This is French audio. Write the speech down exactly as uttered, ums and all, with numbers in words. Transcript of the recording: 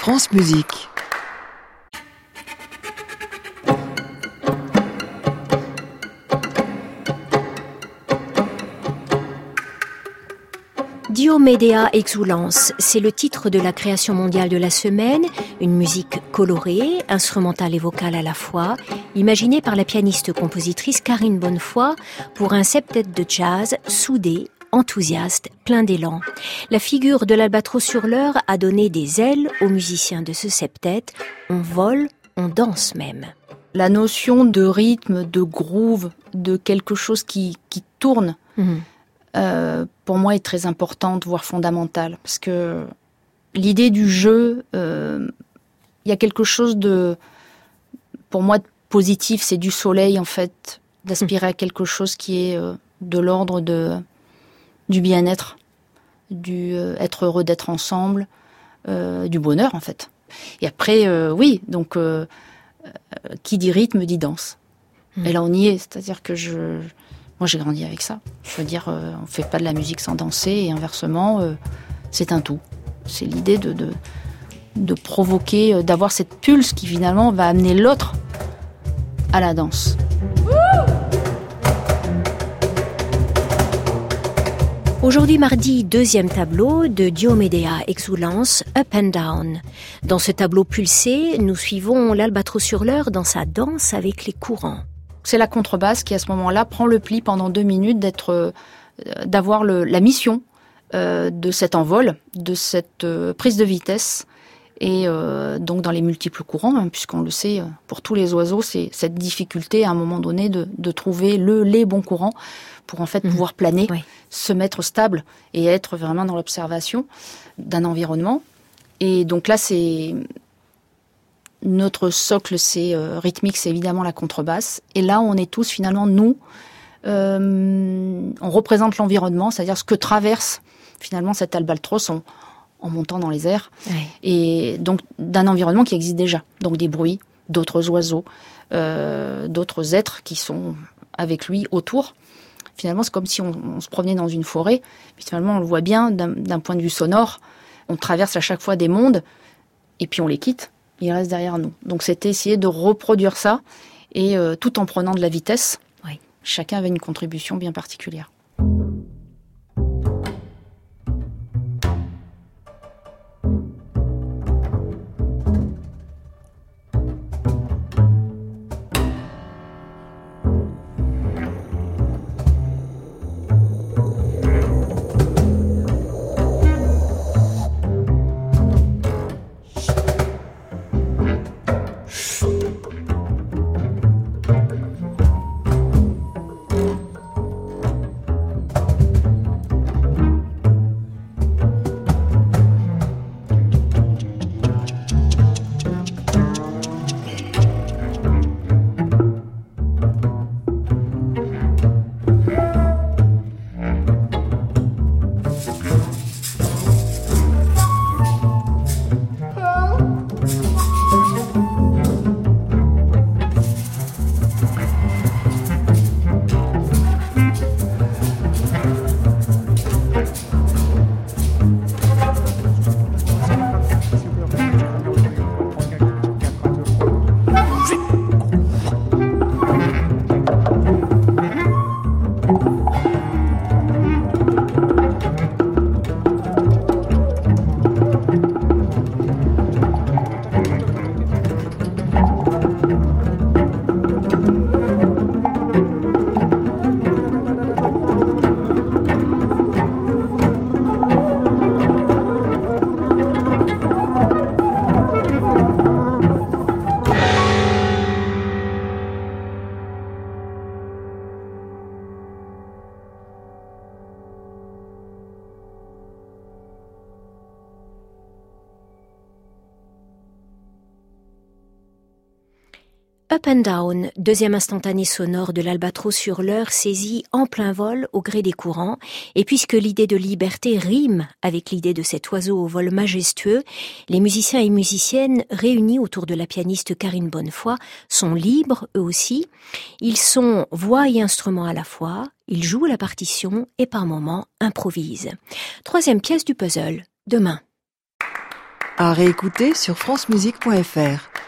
France Musique. Diomédea Exulans, c'est le titre de la création mondiale de la semaine, une musique colorée, instrumentale et vocale à la fois, imaginée par la pianiste-compositrice Karine Bonnefoy pour un septet de jazz soudé, enthousiaste, plein d'élan. La figure de l'albatros sur l'heure a donné des ailes aux musiciens de ce septet. On vole, on danse même. La notion de rythme, de groove, de quelque chose qui, qui tourne, mmh. euh, pour moi est très importante, voire fondamentale. Parce que l'idée du jeu, il euh, y a quelque chose de, pour moi, de positif. C'est du soleil, en fait, d'aspirer mmh. à quelque chose qui est euh, de l'ordre de... du bien-être, du euh, être heureux d'être ensemble, euh, du bonheur en fait. Et après, euh, oui, donc euh, euh, qui dit rythme dit danse. Mmh. Et là on y est, c'est-à-dire que je, moi j'ai grandi avec ça. Je veux dire, euh, on fait pas de la musique sans danser et inversement, euh, c'est un tout. C'est l'idée de, de de provoquer, euh, d'avoir cette pulse qui finalement va amener l'autre à la danse. Aujourd'hui mardi, deuxième tableau de Diomédea Exulans, Up and Down. Dans ce tableau pulsé, nous suivons l'albatros sur l'heure dans sa danse avec les courants. C'est la contrebasse qui, à ce moment-là, prend le pli pendant deux minutes d'être, euh, d'avoir le, la mission euh, de cet envol, de cette euh, prise de vitesse. Et euh, donc dans les multiples courants, hein, puisqu'on le sait, pour tous les oiseaux, c'est cette difficulté à un moment donné de, de trouver le, les bons courants pour en fait mmh. pouvoir planer, oui. se mettre stable et être vraiment dans l'observation d'un environnement. Et donc là, c'est notre socle, c'est euh, rythmique, c'est évidemment la contrebasse. Et là, on est tous finalement, nous, euh, on représente l'environnement, c'est-à-dire ce que traverse finalement cet albatros on, en montant dans les airs, oui. et donc d'un environnement qui existe déjà. Donc des bruits, d'autres oiseaux, euh, d'autres êtres qui sont avec lui autour. Finalement, c'est comme si on, on se promenait dans une forêt. Puis finalement, on le voit bien d'un, d'un point de vue sonore. On traverse à chaque fois des mondes, et puis on les quitte. Ils restent derrière nous. Donc c'était essayer de reproduire ça, et euh, tout en prenant de la vitesse. Oui. Chacun avait une contribution bien particulière. Up and Down, deuxième instantané sonore de l'albatros sur l'heure saisi en plein vol au gré des courants. Et puisque l'idée de liberté rime avec l'idée de cet oiseau au vol majestueux, les musiciens et musiciennes réunis autour de la pianiste Karine Bonnefoy sont libres eux aussi. Ils sont voix et instruments à la fois, ils jouent la partition et par moments improvisent. Troisième pièce du puzzle, demain. À réécouter sur francemusique point f r.